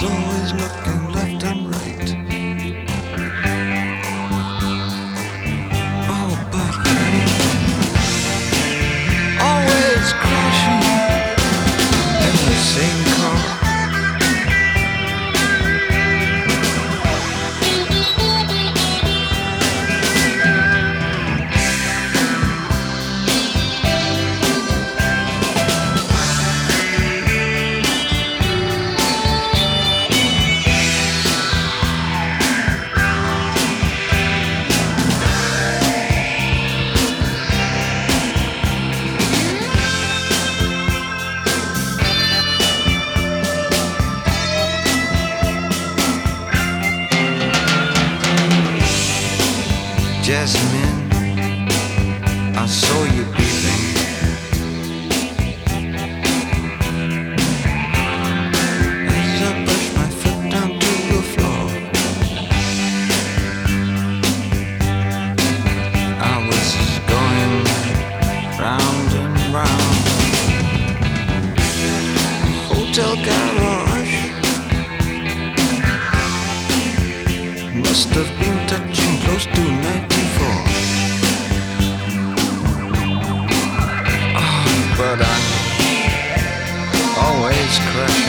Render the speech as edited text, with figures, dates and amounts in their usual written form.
was always looking left and right. Oh, but always crashing in the same car. Jasmine, I saw you breathing. As I pushed my foot down to the floor, I was going round and round. Hotel garage must have been touching close to 94. But I always crash